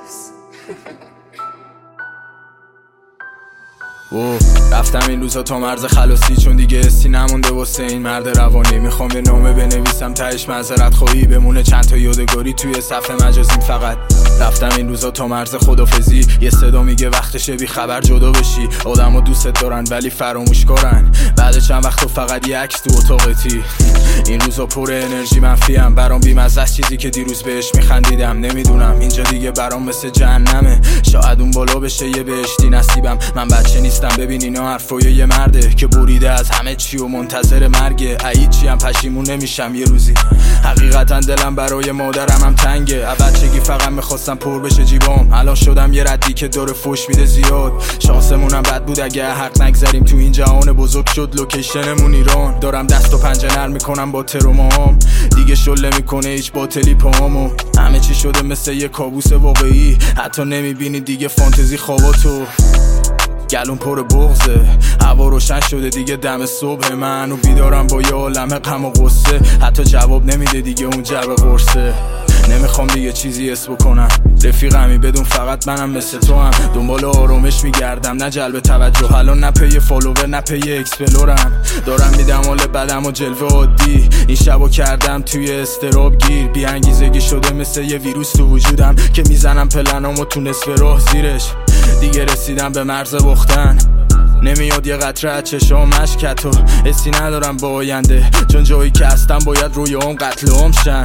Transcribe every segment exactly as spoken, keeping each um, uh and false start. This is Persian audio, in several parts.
اوه رفتم این روزا تا مرز خلاصی، چون دیگه استی نمونده واسه این مرد روانی. میخوام یه نامه بنویسم تهش معذرت خواهی، بمونه چند تا یادگاری توی صفحه مجازیم. فقط رفتم این روزا تا مرز خدافزی، یه صدا میگه وقتشه بی خبر جدا بشی. آدم‌ها دوستت دارن ولی فراموش کارن، بعد چند وقت فقط یه عکس تو اتاقتی. این روزا پر انرژی منفیم، برام بی‌مزه است چیزی که دیروز بهش میخندیدم. نمیدونم اینجا دیگه برام مثل جهنمه، شاید اون بالا بشه یه بهشتی نصیبم. من بچه نیستم ببین اینا حرفای یه مرده که بریده از همه چی و منتظر مرگه. ای چی هم پشیمون نمیشم یه روزی، حقیقتا دلم برای مادرم هم تنگه. از بچگی فقط میخواستم پر بشه جیبام، الان شدم یه ردی که داره فوش میده زیاد. شانسمونم بد بود اگه حق نگذاریم، تو این جهان بزرگ شد لوکیشنمون ایران. دارم دست و پنجه نرم میکنم با ترومام، دیگه شله میکنه هیچ باطلی پامو. همه چی شده مثل یه کابوس واقعی، حتی نمیبینی دیگه فانتزی خواباتو. گلون پر بغزه، هوا روشن شده دیگه دم صبح، من و بیدارم با یه عالم غم و غصه. حتی جواب نمیده دیگه اون جواب قرصه، نمیخوام دیگه چیزی حس بکنم. رفیقمی بدون فقط منم مثل تو هم، دنبال آرامش میگردم نه جلب توجه. الان نه پی فالوور نه پی اکسپلورم، دارم میدم حال بدم و جلوه عادی. این شبو کردم توی استراب گیر، بی انگیزگی شده مثل یه ویروس تو وجودم که میزنم پلنامو تو نصف راه زیرش. دیگه رسیدم به مرز بختن، نمیاد یه قطره از چشام اشکتو. حسی ندارم با آینده، چون جایی که هستم باید روی اون قتل عام شن.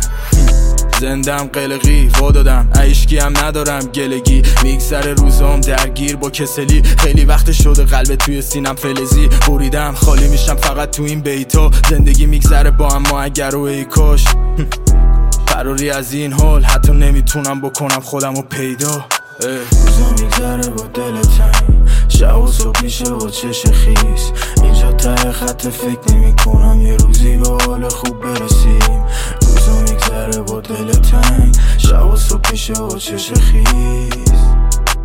زندم قلقی وا دادم، عشقی هم ندارم گلگی. میگذره روزام درگیر با کسلی، خیلی وقت شده قلب توی سینم فلزی. بریدم خالی میشم فقط تو این بیتا، زندگی میگذره با اما اگر و ای کاش. فراری از این حال حتی نمیتونم بکنم خودمو پیدا. روزا میگذره با دل تنگ، شب و صبح میشه با چش خیس. اینجا ته خط فکر نمی کنم یه روزی به حال خوب برسیم. روزا میگذره با دل تنگ، شب و صبح میشه با چش خیس.